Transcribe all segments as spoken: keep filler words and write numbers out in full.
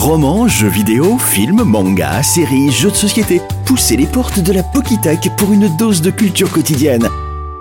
Romans, jeux vidéo, films, mangas, séries, jeux de société. Poussez les portes de la Pokitech pour une dose de culture quotidienne.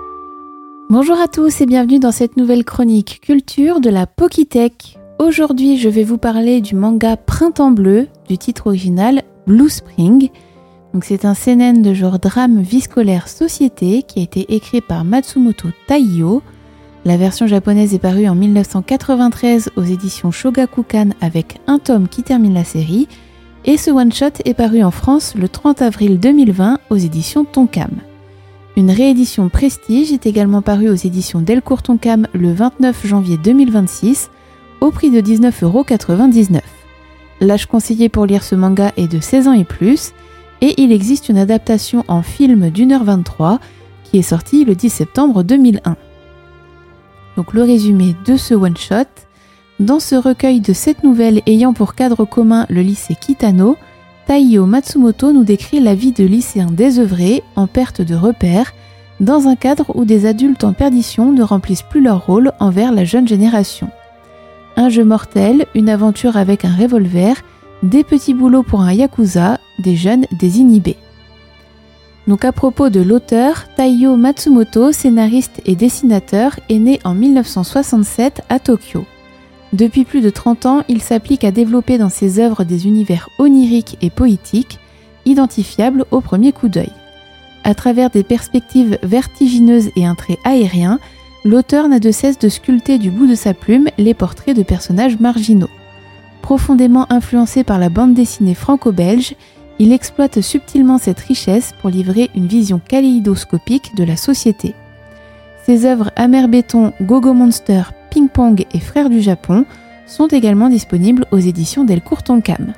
Bonjour à tous et bienvenue dans cette nouvelle chronique culture de la Pokitech. Aujourd'hui, je vais vous parler du manga Printemps Bleu, du titre original Blue Spring. Donc, c'est un seinen de genre drame vie scolaire société qui a été écrit par Matsumoto Taiyo. La version japonaise est parue en dix-neuf cent quatre-vingt-treize aux éditions Shogakukan avec un tome qui termine la série. Et ce one-shot est paru en France le trente avril deux mille vingt aux éditions Tonkam. Une réédition Prestige est également parue aux éditions Delcourt Tonkam le vingt-neuf janvier deux mille vingt-six au prix de dix-neuf euros quatre-vingt-dix-neuf. L'âge conseillé pour lire ce manga est de seize ans et plus, et il existe une adaptation en film d'une heure vingt-trois qui est sortie le dix septembre deux mille un. Donc le résumé de ce one-shot. Dans ce recueil de sept nouvelles ayant pour cadre commun le lycée Kitano, Taiyo Matsumoto nous décrit la vie de lycéens désœuvrés, en perte de repères, dans un cadre où des adultes en perdition ne remplissent plus leur rôle envers la jeune génération. Un jeu mortel, une aventure avec un revolver, des petits boulots pour un yakuza, des jeunes désinhibés. Donc à propos de l'auteur, Taiyo Matsumoto, scénariste et dessinateur, est né en dix-neuf cent soixante-sept à Tokyo. Depuis plus de trente ans, il s'applique à développer dans ses œuvres des univers oniriques et poétiques, identifiables au premier coup d'œil. À travers des perspectives vertigineuses et un trait aérien, l'auteur n'a de cesse de sculpter du bout de sa plume les portraits de personnages marginaux. Profondément influencé par la bande dessinée franco-belge, il exploite subtilement cette richesse pour livrer une vision kaléidoscopique de la société. Ses œuvres Amer Béton, Gogo Monster, Ping Pong et Frères du Japon sont également disponibles aux éditions Delcourt Tonkam.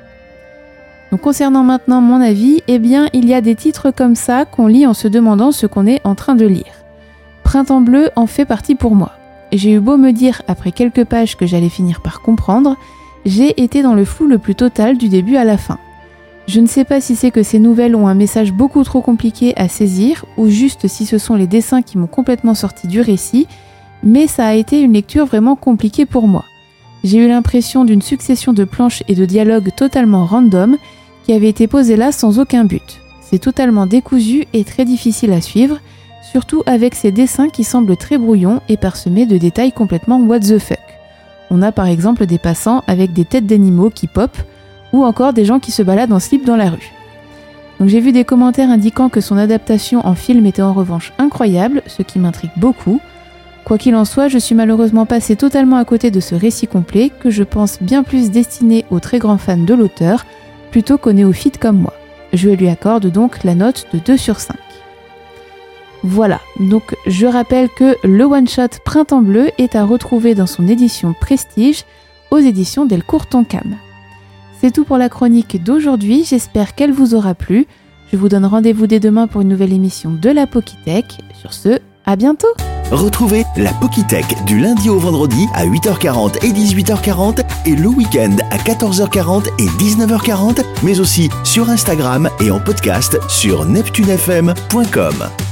Donc concernant maintenant mon avis, eh bien il y a des titres comme ça qu'on lit en se demandant ce qu'on est en train de lire. Printemps Bleu en fait partie pour moi. J'ai eu beau me dire après quelques pages que j'allais finir par comprendre, j'ai été dans le flou le plus total du début à la fin. Je ne sais pas si c'est que ces nouvelles ont un message beaucoup trop compliqué à saisir ou juste si ce sont les dessins qui m'ont complètement sorti du récit, mais ça a été une lecture vraiment compliquée pour moi. J'ai eu l'impression d'une succession de planches et de dialogues totalement random qui avaient été posés là sans aucun but. C'est totalement décousu et très difficile à suivre, surtout avec ces dessins qui semblent très brouillons et parsemés de détails complètement what the fuck. On a par exemple des passants avec des têtes d'animaux qui pop, ou encore des gens qui se baladent en slip dans la rue. Donc j'ai vu des commentaires indiquant que son adaptation en film était en revanche incroyable, ce qui m'intrigue beaucoup. Quoi qu'il en soit, je suis malheureusement passée totalement à côté de ce récit complet, que je pense bien plus destiné aux très grands fans de l'auteur, plutôt qu'aux néophytes comme moi. Je lui accorde donc la note de deux sur cinq. Voilà, donc je rappelle que le one-shot Printemps Bleu est à retrouver dans son édition Prestige aux éditions Delcourt Tonkam. C'est tout pour la chronique d'aujourd'hui, j'espère qu'elle vous aura plu. Je vous donne rendez-vous dès demain pour une nouvelle émission de la Pokitech. Sur ce, à bientôt. Retrouvez la Pokitech du lundi au vendredi à huit heures quarante et dix-huit heures quarante et le week-end à quatorze heures quarante et dix-neuf heures quarante, mais aussi sur Instagram et en podcast sur neptune f m point com.